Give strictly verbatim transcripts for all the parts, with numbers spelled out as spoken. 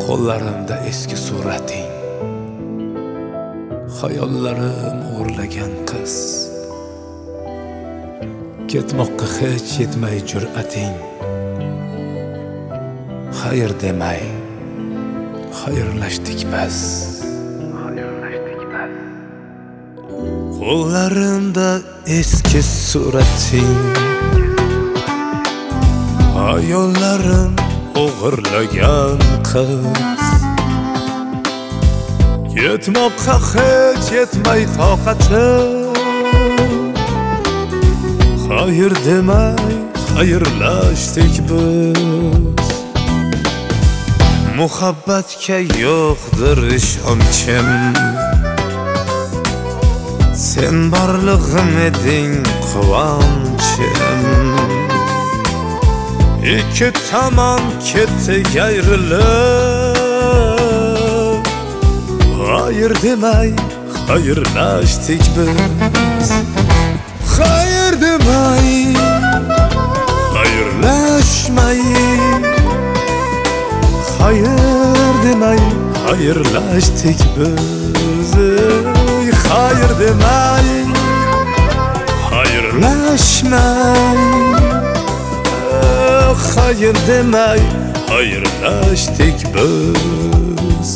Qo'llarimda eski surating, xayollarim o'g'irlagan qiz. Ketmoqqa hech yetmay jur'ating, xayr demay xayrlashdik biz. Qo'llarimda eski surating, xayollarim o'g'irlagan qiz. Ketmoqqa hech yetmay toqatim, xayr demay xayrlashdik biz. Muhabbatga yo'qdir ishonchim, sen borlig'im eding quvonchim. İki tamam ketdik ayrilib, hayır demay xayrlashdik biz. Hayır demay xayrlashmay, hayır demay xayrlashdik biz. Hayır demay xayrlashmay, hayır demay xayrlashdik biz.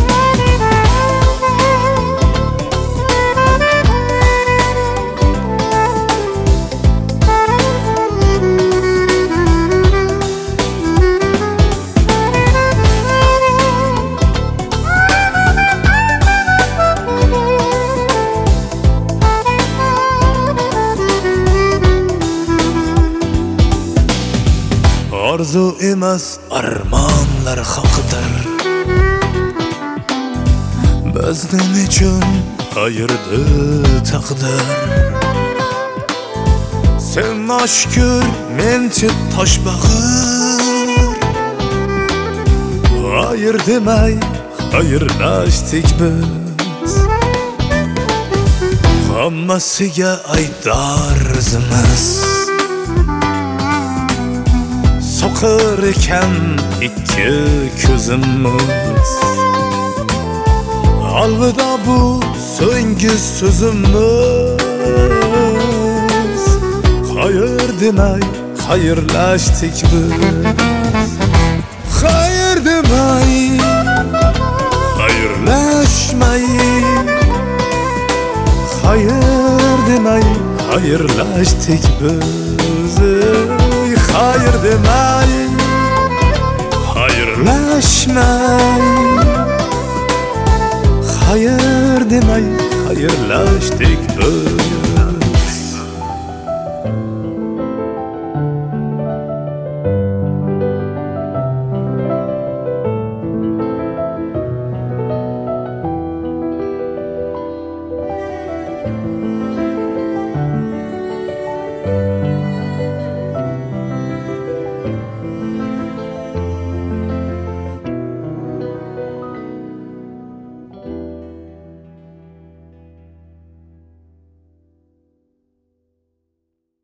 Arzu emas armonlar haqidir, bizni nechun ayirdi taqdir. Sen noshukr, menchi toshbag'ir, hayır demay xayrlashdik biz. Hammasiga aytarzimiz, soqir ekan ikki ko'zimiz. Alvida bu so'nggi so'zimiz, xayr demay xayrlashdik biz. Xayr demay xayrlashmay, hayır demay xayrlashdik biz. Hayır demay xayrlashmay, hayır demay xayrlashdik biz.